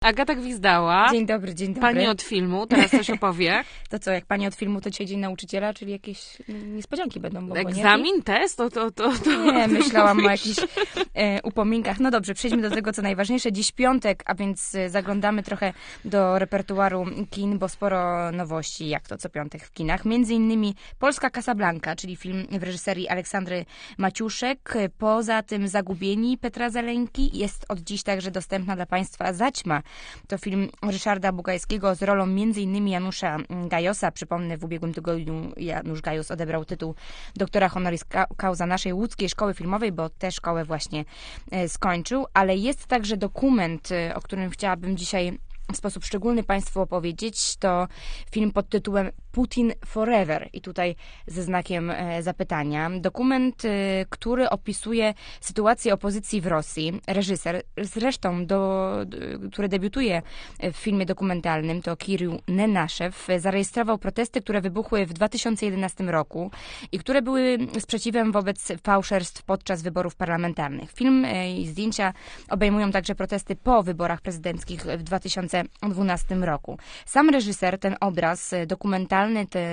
Agata Gwizdała. Dzień dobry, dzień dobry. Pani od filmu, teraz coś opowie. To co, jak pani od filmu, to dzisiaj dzień nauczyciela, czyli jakieś niespodzianki będą? Bo Egzamin, test? To. Nie, myślałam o jakichś upominkach. No dobrze, przejdźmy do tego, co najważniejsze. Dziś piątek, a więc zaglądamy trochę do repertuaru kin, bo sporo nowości, jak to co piątek w kinach. Między innymi Polska Casablanca, czyli film w reżyserii Aleksandry Maciuszek. Poza tym Zagubieni Petra Zeleńki. Jest od dziś także dostępna dla państwa Zaćma. To film Ryszarda Bugajskiego z rolą m.in. Janusza Gajosa. Przypomnę, w ubiegłym tygodniu Janusz Gajos odebrał tytuł doktora honoris causa naszej łódzkiej szkoły filmowej, bo tę szkołę właśnie skończył. Ale jest także dokument, o którym chciałabym dzisiaj w sposób szczególny państwu opowiedzieć. To film pod tytułem Putin Forever i tutaj ze znakiem zapytania. Dokument, który opisuje sytuację opozycji w Rosji. Reżyser, zresztą, który debiutuje w filmie dokumentalnym, to Kirill Nenaszew, zarejestrował protesty, które wybuchły w 2011 roku i które były sprzeciwem wobec fałszerstw podczas wyborów parlamentarnych. Film i zdjęcia obejmują także protesty po wyborach prezydenckich w 2012 roku. Sam reżyser ten obraz dokumentalny,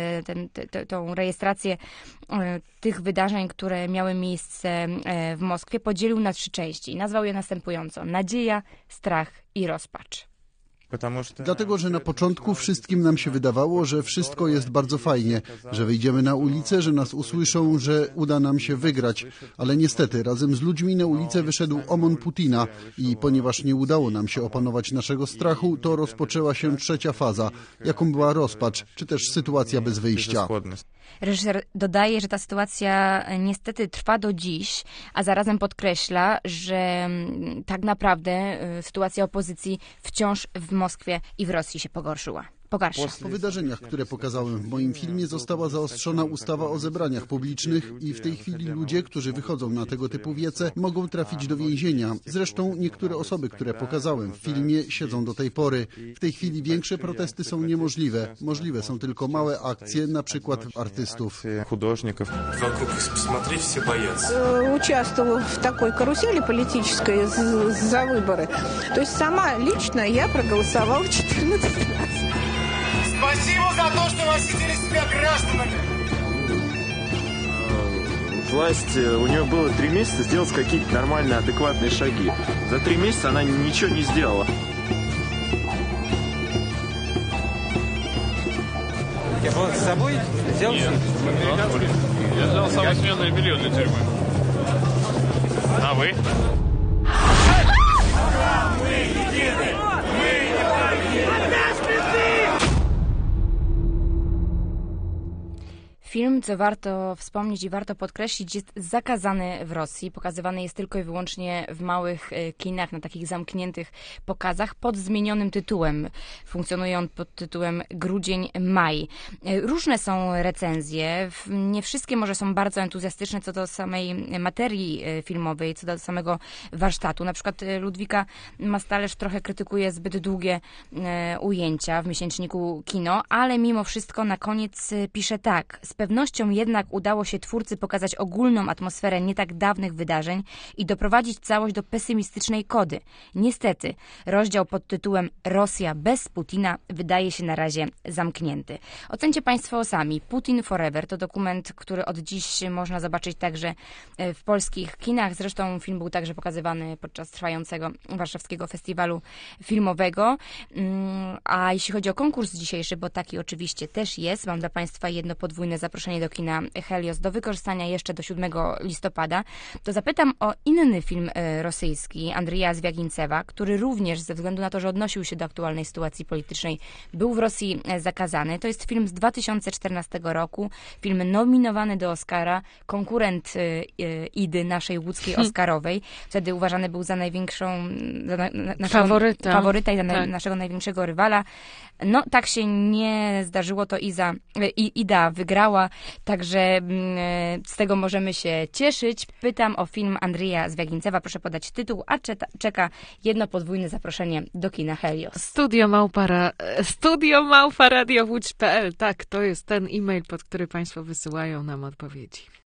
tą rejestrację tych wydarzeń, które miały miejsce w Moskwie, podzielił na 3 części. Nazwał je następująco: nadzieja, strach i rozpacz. Dlatego, że na początku wszystkim nam się wydawało, że wszystko jest bardzo fajnie, że wyjdziemy na ulicę, że nas usłyszą, że uda nam się wygrać. Ale niestety razem z ludźmi na ulicę wyszedł OMON Putina i ponieważ nie udało nam się opanować naszego strachu, to rozpoczęła się trzecia faza, jaką była rozpacz, czy też sytuacja bez wyjścia. Reżyser dodaje, że ta sytuacja niestety trwa do dziś, a zarazem podkreśla, że tak naprawdę sytuacja opozycji wciąż w Moskwie i w Rosji się pogarsza. Po wydarzeniach, które pokazałem w moim filmie, została zaostrzona ustawa o zebraniach publicznych i w tej chwili ludzie, którzy wychodzą na tego typu wiece, mogą trafić do więzienia. Zresztą niektóre osoby, które pokazałem w filmie, siedzą do tej pory. W tej chwili większe protesty są niemożliwe. Możliwe są tylko małe akcje, na przykład artystów. Участвовала в такой карусели политической за выборы. То есть сама лично я проголосовала 14 раз. Спасибо за то, что вы ощутили себя гражданами. Власть, у нее было 3 месяца сделать какие-то нормальные, адекватные шаги. За 3 месяца она ничего не сделала. Я был с собой взял? Нет. Я взял самое сменное белье для тюрьмы. А вы? Мы едины! Мы не Film, co warto wspomnieć i warto podkreślić, jest zakazany w Rosji. Pokazywany jest tylko i wyłącznie w małych kinach, na takich zamkniętych pokazach, pod zmienionym tytułem. Funkcjonuje on pod tytułem Grudzień-Maj. Różne są recenzje. Nie wszystkie może są bardzo entuzjastyczne co do samej materii filmowej, co do samego warsztatu. Na przykład Ludwika Mastalerz trochę krytykuje zbyt długie ujęcia w miesięczniku Kino, ale mimo wszystko na koniec pisze tak: z pewnością jednak udało się twórcy pokazać ogólną atmosferę nie tak dawnych wydarzeń i doprowadzić całość do pesymistycznej kody. Niestety, rozdział pod tytułem Rosja bez Putina wydaje się na razie zamknięty. Ocencie państwo sami. Putin Forever to dokument, który od dziś można zobaczyć także w polskich kinach. Zresztą film był także pokazywany podczas trwającego warszawskiego festiwalu filmowego. A jeśli chodzi o konkurs dzisiejszy, bo taki oczywiście też jest, mam dla państwa jedno podwójne zaproszenie do kina Helios do wykorzystania jeszcze do 7 listopada, to zapytam o inny film rosyjski Andrija Zwiagincewa, który również ze względu na to, że odnosił się do aktualnej sytuacji politycznej, był w Rosji zakazany. To jest film z 2014 roku, film nominowany do Oscara, konkurent Idy, naszej łódzkiej Oscarowej. Wtedy uważany był za największą faworyta i za naszego największego rywala. No, tak się nie zdarzyło, to Ida wygrała, także z tego możemy się cieszyć. Pytam o film Andrija Zwiagincewa, proszę podać tytuł, a czeka jedno podwójne zaproszenie do kina Helios. studio@radiowódź.pl. Tak, to jest ten e-mail, pod który państwo wysyłają nam odpowiedzi.